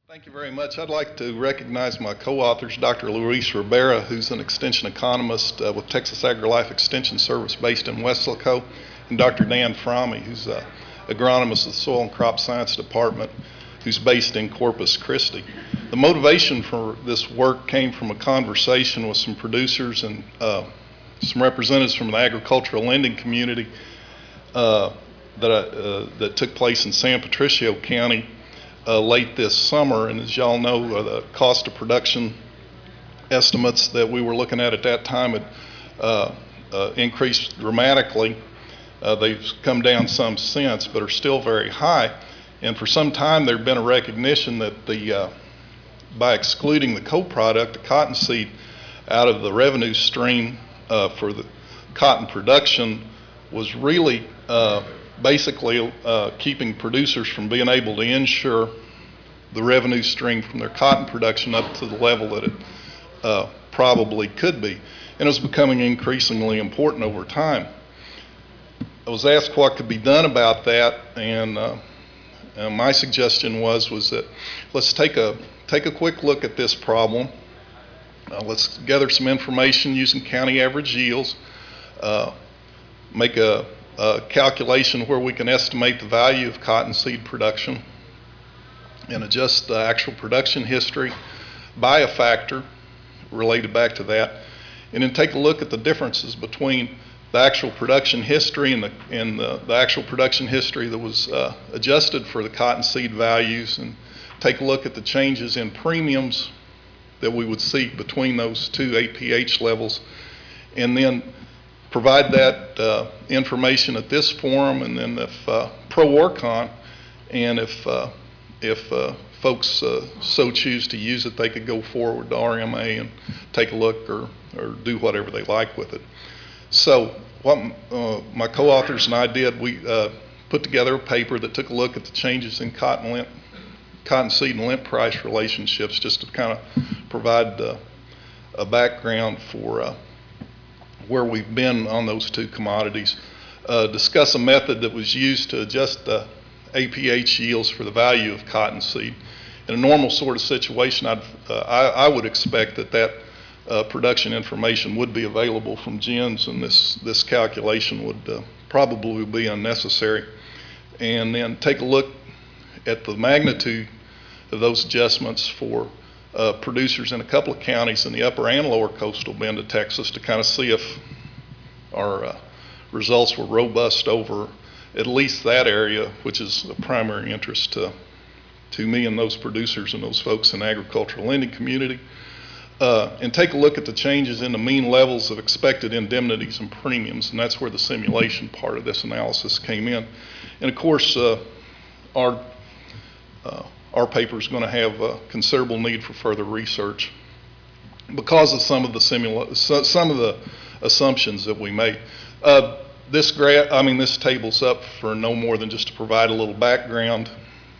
Thank you very much. I'd like to recognize my co-authors, Dr. Luis Rivera, who's an extension economist with Texas AgriLife Extension Service based in Weslaco, and Dr. Dan Fromme, who's an agronomist of the Soil and Crop Science Department, who's based in Corpus Christi. The motivation for this work came from a conversation with some producers and some representatives from the agricultural lending community that took place in San Patricio County late this summer. And as y'all know, the cost of production estimates that we were looking at that time had increased dramatically. They've come down some since, but are still very high. And for some time, there'd been a recognition that by excluding the co-product, the cottonseed, out of the revenue stream for the cotton production was really basically keeping producers from being able to insure the revenue stream from their cotton production up to the level that it probably could be. And it was becoming increasingly important over time. I was asked what could be done about that, and my suggestion was that let's take a quick look at this problem. Let's gather some information using county average yields, make a calculation where we can estimate the value of cottonseed production and adjust the actual production history by a factor related back to that, and then take a look at the differences between the actual production history and the actual production history that was adjusted for the cottonseed values, and take a look at the changes in premiums that we would see between those two APH levels, and then provide that information at this forum, and then if pro or con, and if folks so choose to use it, they could go forward to RMA and take a look or do whatever they like with it. So what my co-authors and I did, we put together a paper that took a look at the changes in cottonseed and lint price relationships, just to kind of provide a background for where we've been on those two commodities. Discuss a method that was used to adjust the APH yields for the value of cottonseed. In a normal sort of situation, I would expect that production information would be available from GINS, and this calculation would probably be unnecessary. And then take a look at the magnitude of those adjustments for producers in a couple of counties in the upper and lower coastal bend of Texas to kind of see if our results were robust over at least that area, which is of primary interest to me and those producers and those folks in the agricultural lending community. And take a look at the changes in the mean levels of expected indemnities and premiums, and that's where the simulation part of this analysis came in. And of course, our paper is going to have a considerable need for further research because of some of the assumptions that we made. This table's up for no more than just to provide a little background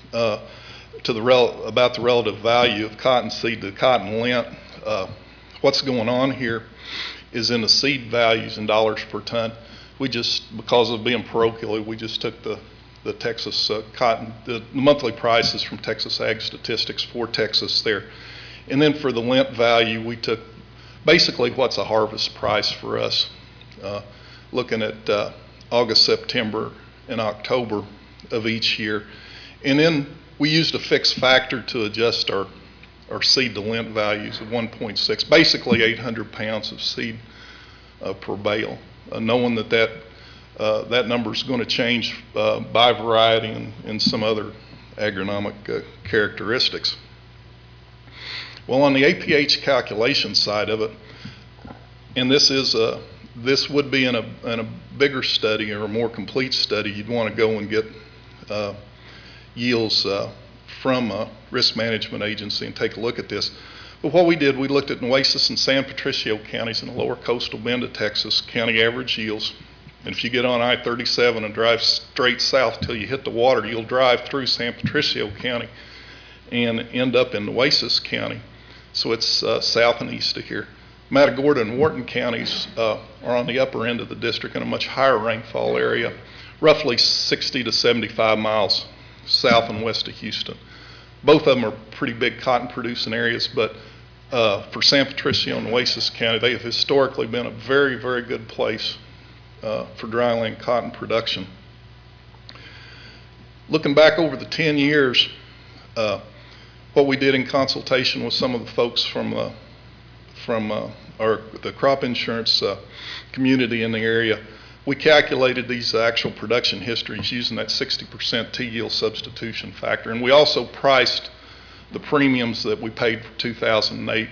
about the relative value of cottonseed to cotton lint. What's going on here is in the seed values in dollars per ton. We just, because of being parochial, we just took the Texas cotton, the monthly prices from Texas Ag Statistics for Texas there. And then for the lint value, we took basically what's a harvest price for us, looking at August, September, and October of each year. And then we used a fixed factor to adjust our seed to lint values of 1.6, basically 800 pounds of seed per bale, knowing that number is going to change by variety and some other agronomic characteristics. Well, on the APH calculation side of it, and this would be in a bigger study or a more complete study, you'd want to go and get yields from a risk management agency and take a look at this. But what we did, we looked at Nueces and San Patricio counties in the lower coastal bend of Texas, county average yields. And if you get on I-37 and drive straight south till you hit the water, you'll drive through San Patricio County and end up in Nueces County. So it's south and east of here. Matagorda and Wharton counties are on the upper end of the district in a much higher rainfall area, roughly 60 to 75 miles south and west of Houston. Both of them are pretty big cotton producing areas, but for San Patricio and Nueces County, they have historically been a very, very good place for dryland cotton production. Looking back over the 10 years, what we did in consultation with some of the folks from the crop insurance community in the area, we calculated these actual production histories using that 60% T-yield substitution factor, and we also priced the premiums that we paid for 2008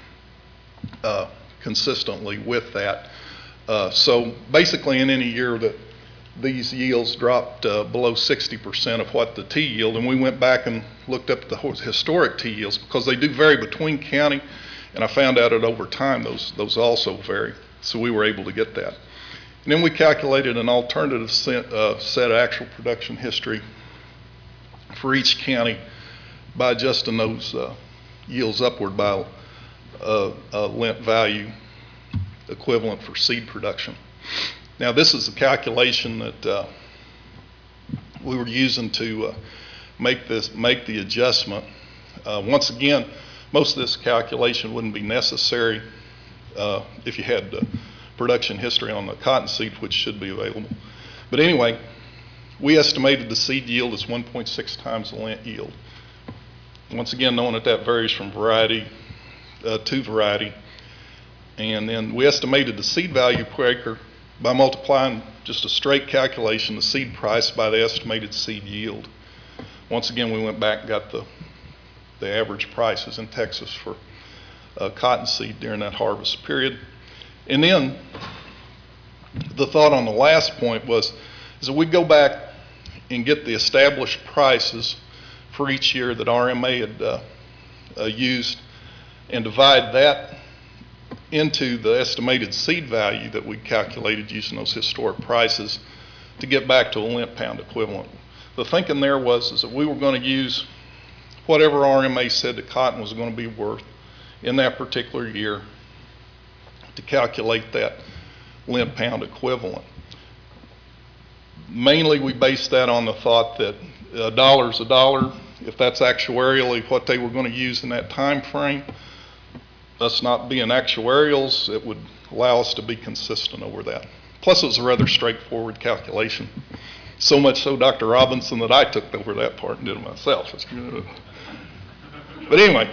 consistently with that. So basically in any year that these yields dropped below 60% of what the T yield, and we went back and looked up the historic T yields because they do vary between county, and I found out that over time those also vary. So we were able to get that. And then we calculated an alternative set of actual production history for each county by adjusting those yields upward by a lint value equivalent for seed production. Now this is a calculation that we were using to make the adjustment. Once again, most of this calculation wouldn't be necessary if you had production history on the cottonseed, which should be available. But anyway, we estimated the seed yield as 1.6 times the lint yield. Once again, knowing that varies from variety to variety. And then we estimated the seed value per acre by multiplying just a straight calculation, the seed price by the estimated seed yield. Once again, we went back and got the average prices in Texas for cottonseed during that harvest period. And then the thought on the last point is that we go back and get the established prices for each year that RMA had used and divide that into the estimated seed value that we calculated using those historic prices to get back to a lint pound equivalent. The thinking there is that we were going to use whatever RMA said the cotton was going to be worth in that particular year to calculate that lint pound equivalent. Mainly we based that on the thought that a dollar's a dollar. If that's actuarially what they were going to use in that time frame, us not being actuarials, it would allow us to be consistent over that. Plus it was a rather straightforward calculation. So much so, Dr. Robinson, that I took over that part and did it myself. But anyway,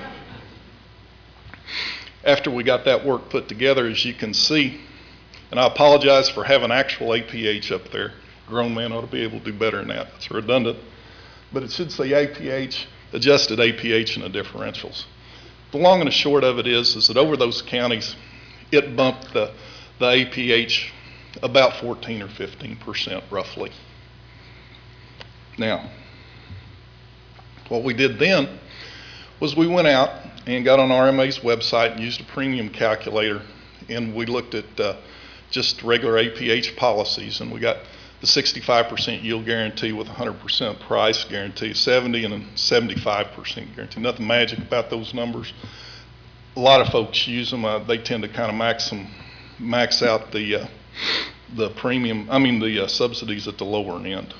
after we got that work put together, as you can see, and I apologize for having actual APH up there. Grown man ought to be able to do better than that. It's redundant. But it should say APH, adjusted APH, and the differentials. The long and the short of it is that over those counties, it bumped the APH about 14 or 15% roughly. Now, what we did then was we went out and got on RMA's website and used a premium calculator, and we looked at just regular APH policies, and we got the 65% yield guarantee with 100% price guarantee, 70 and a 75% guarantee. Nothing magic about those numbers. A lot of folks use them. They tend to kind of max out the premium, the subsidies at the lower end.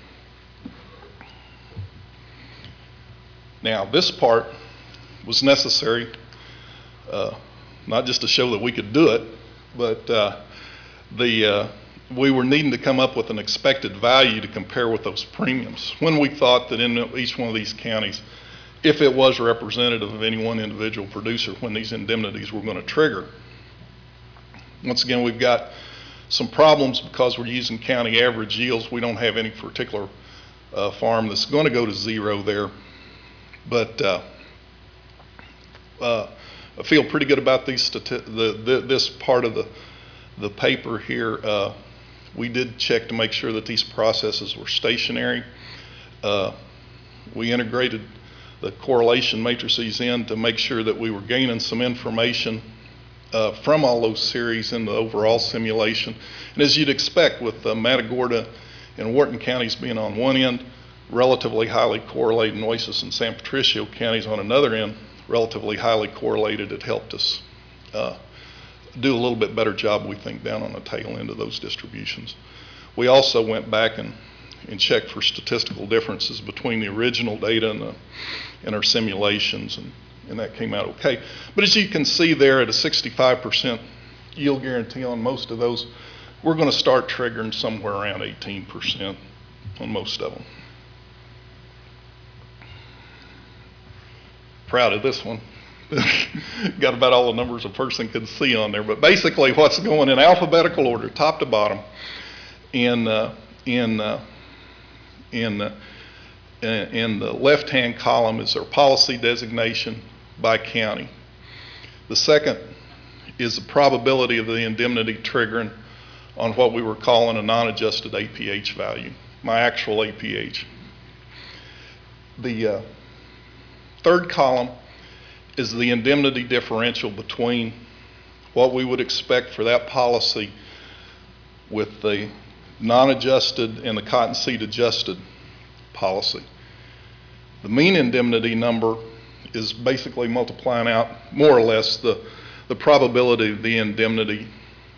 Now this part was necessary, not just to show that we could do it, but we were needing to come up with an expected value to compare with those premiums when we thought that in each one of these counties, if it was representative of any one individual producer, when these indemnities were going to trigger. Once again, we've got some problems because we're using county average yields. We don't have any particular farm that's going to go to zero there, but I feel pretty good about these this part of the paper here. We did check to make sure that these processes were stationary. We integrated the correlation matrices in to make sure that we were gaining some information from all those series in the overall simulation. And as you'd expect, with Matagorda and Wharton counties being on one end, relatively highly correlated, Nueces and San Patricio counties on another end, relatively highly correlated, it helped us do a little bit better job, we think, down on the tail end of those distributions. We also went back and and check for statistical differences between the original data and our simulations, and that came out okay. But as you can see there, at a 65% yield guarantee on most of those, we're going to start triggering somewhere around 18% on most of them. Proud of this one. Got about all the numbers a person could see on there, but basically what's going in alphabetical order, top to bottom, in the left-hand column is our policy designation by county. The second is the probability of the indemnity triggering on what we were calling a non-adjusted APH value, my actual APH. The third column is the indemnity differential between what we would expect for that policy with the non-adjusted and the cottonseed adjusted policy. The mean indemnity number is basically multiplying out more or less the probability of the indemnity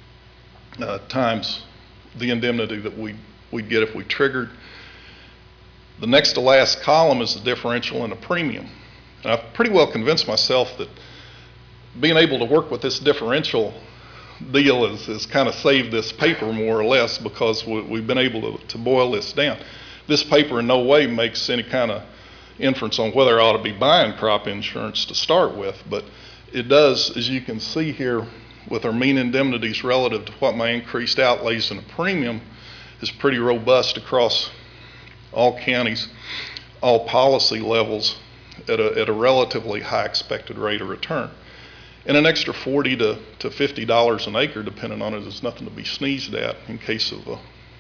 times the indemnity that we'd get if we triggered. The next to last column is the differential in the premium. And I've pretty well convinced myself that being able to work with this differential deal has kind of saved this paper more or less, because we've been able to boil this down. This paper in no way makes any kind of inference on whether I ought to be buying crop insurance to start with, but it does, as you can see here, with our mean indemnities relative to what my increased outlays in a premium is pretty robust across all counties, all policy levels, at a relatively high expected rate of return. And an extra $40 to $50 an acre, depending on it, is nothing to be sneezed at in case of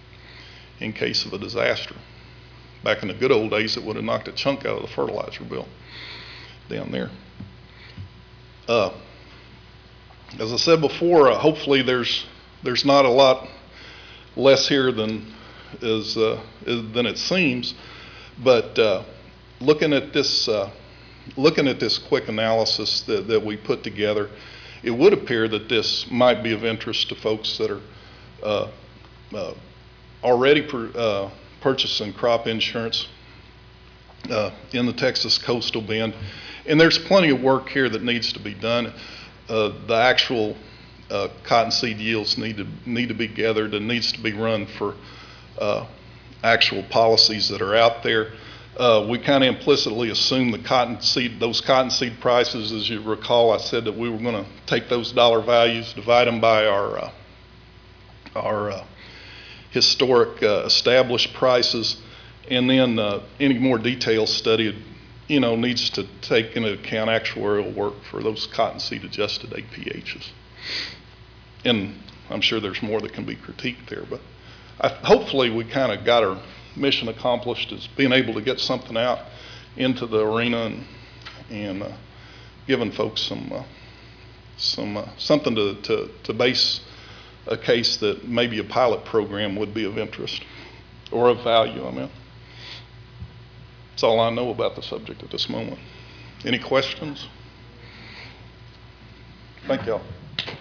a disaster. Back in the good old days, it would have knocked a chunk out of the fertilizer bill down there. As I said before, hopefully there's not a lot less here than it seems, but looking at this quick analysis that we put together, it would appear that this might be of interest to folks that are already purchasing crop insurance in the Texas coastal bend. And there's plenty of work here that needs to be done. The actual cottonseed yields need to be gathered and needs to be run for actual policies that are out there. We kind of implicitly assume those cottonseed prices. As you recall, I said that we were going to take those dollar values, divide them by our historic established prices, and then any more detailed study needs to take into account actuarial work for those cottonseed adjusted APHs. And I'm sure there's more that can be critiqued there, but hopefully we kind of got our mission accomplished, is being able to get something out into the arena and giving folks something to base a case that maybe a pilot program would be of interest or of value. I mean, that's all I know about the subject at this moment. Any questions? Thank y'all.